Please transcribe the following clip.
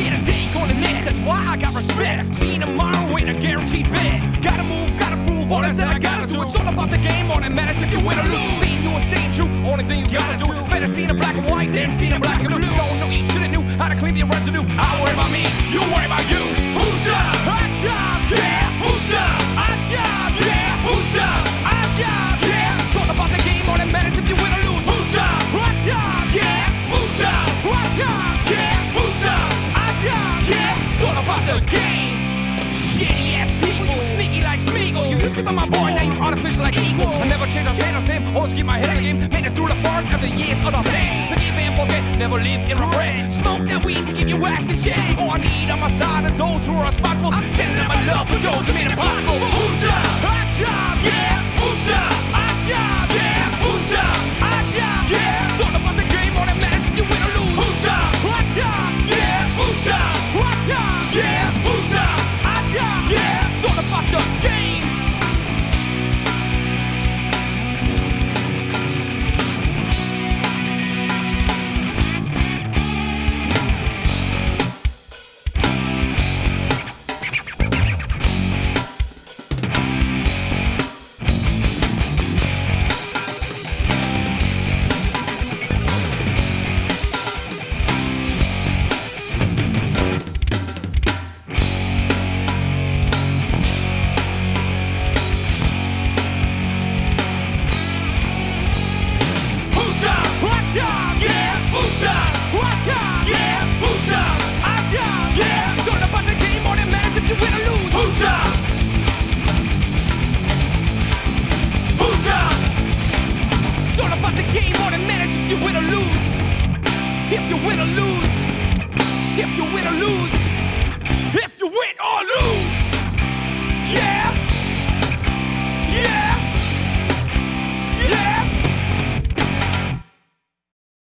Here today, going to next, that's why I got respect. See you tomorrow, ain't a guaranteed bet. Gotta move, gotta prove, all that's that I gotta do. It's all about the game, all that matters if you win or lose. Being you and staying true, only thing you gotta do. Better see the black and white than see the black and blue. Don't know you should've knew how to clean your residue. I worry about me, you worry about you. Who's up? Hot job, yeah. Who's up? Hot job, yeah. Who's up? Hot job, yeah. It's all about the game, all that matters if you win or lose. Who's up? Hot job, yeah. Who's up? Hot job, yeah. Who's up? Hot job, yeah. It's all about the game. Shitty ass people, you sneaky like Smeagol. You used to be my boy, now you artificial like equal. I never change, I stand the same. Always keep my head in the game. Made it through the forest after years of the pain. Forgive and forget, never live in regret. Smoke that weed to give you wax and shit. All I need on my side are those who are responsible. I'm sending out my love for those who made it possible. Who's up? Hot job, yeah. Who's up? Hot job, yeah. Who's up? Hot job, yeah. It's all about the game, all that matters if you win or lose. Who's up? Hot job, yeah. Who's up? Hot job, yeah. Who's up? Hot job, yeah. It's all about the game. If you win or lose, if you win or lose.